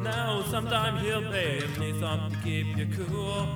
Now sometimes he'll need something to keep you cool.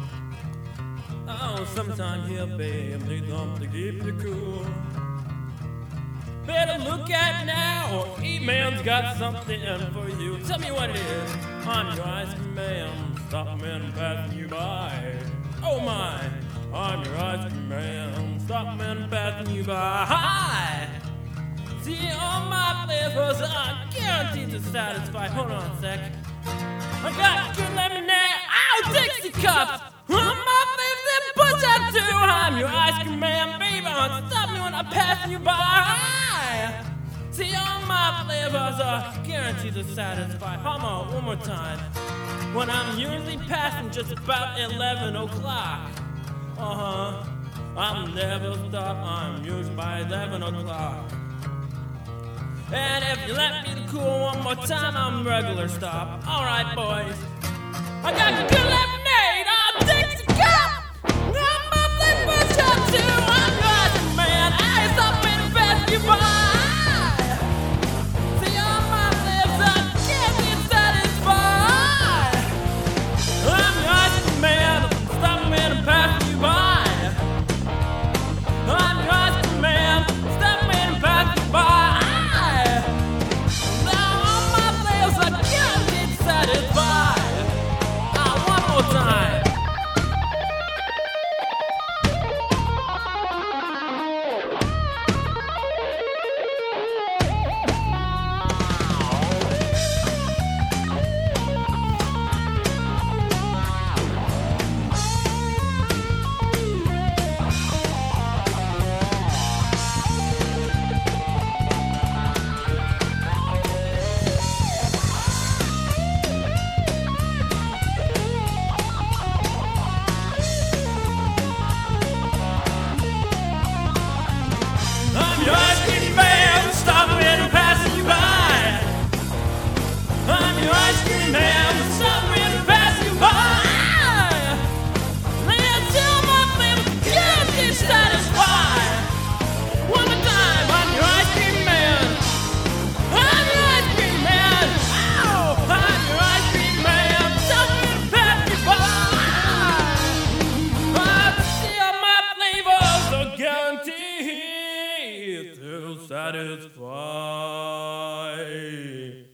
Oh, sometimes he'll need something to keep you cool. Better look at now, or E-Man's got something for you. Tell me what it is. I'm your ice cream man, stopping and passing you by. Oh my, I'm your ice cream man, stopping and passing you by. Hi! See, all my flavors are guaranteed to satisfy. Hold on a sec. I got good lemonade. Ow, Dixie cups! All my flavors that push out too. I'm your ice cream man, baby. Stop me when I'm passing you by. See, all my flavors are guaranteed to satisfy. Come on, one more time. When I'm usually passing just about 11 o'clock. I'm never stop. I'm usually by 11 o'clock. And if you let me cool one more time, I'm regular stop. Alright, boys. I got good lemonade. I'll take the cup. I'm my flavor shot too. I'm your ice cream man. I ain't stopping to pass you by. See, all my lips I can't be satisfied. I'm your ice cream man. Stopping to pass you by. I'm your ice cream man. Stopping to pass you by. Your ice cream man, stopping and passing you by. I'm your ice cream man, stopping and passing you by. Let's tell my flavor, can't get satisfied. One more time, I'm your ice cream man. I'm your ice cream man. Ow! I'm your ice cream man, stopping and passing you by. I see all my flavors are guaranteed to satisfy.